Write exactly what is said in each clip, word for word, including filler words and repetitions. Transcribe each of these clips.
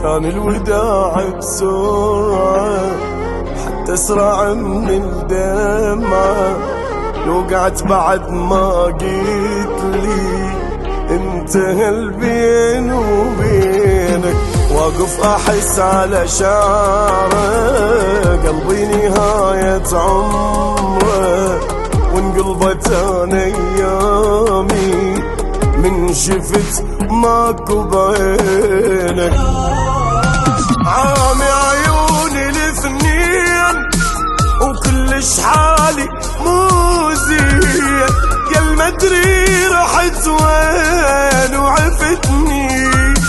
كان الوداع بسرعة حتى اسرع من الدمعة. وقعت بعد ما قلت لي انتهى البين وبينك، واقف احس على شعره قلبي نهاية عمره، وانقلبت انا ايامي من شفت ماكو بعينك. عامي عيوني الاثنين وكلش حالي مو زين، يا المدري رحت وين وعفتني.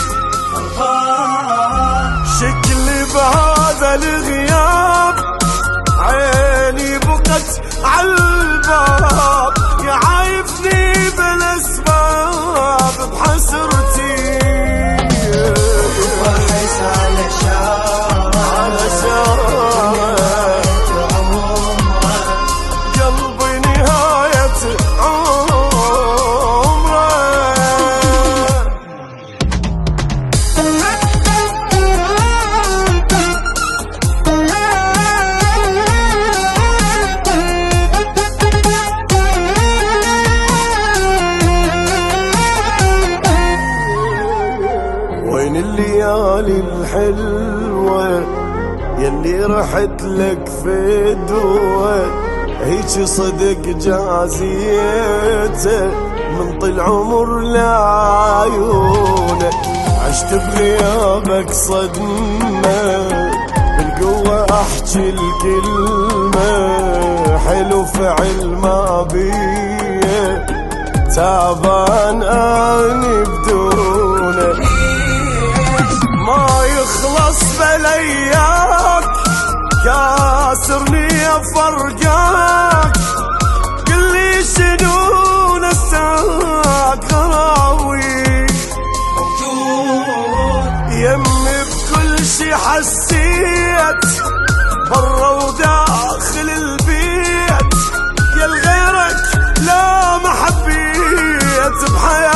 شكلي بهذا الغياب عيني بقت عالباب، يا عايفني بالاسباب بحسرتي. واحس على شعرك على شعرك قلبي نهاية عمره. وين الليالي الحلوة يلي رحت لك فدوة، هيك صدق جازيته من طل عمر لعيونه. عشت بغيابك صدمة بالقوة احكي الكلمة، حلو فعل ما بيه تعبان اني بدونه. ما يخلص بلياك كاسرني افرقاك، قلي شنو نساك غراوي. يمي بكل شي حسيت برا وداخل البيت، يا الغيرك لا ما حبيت بحياتي.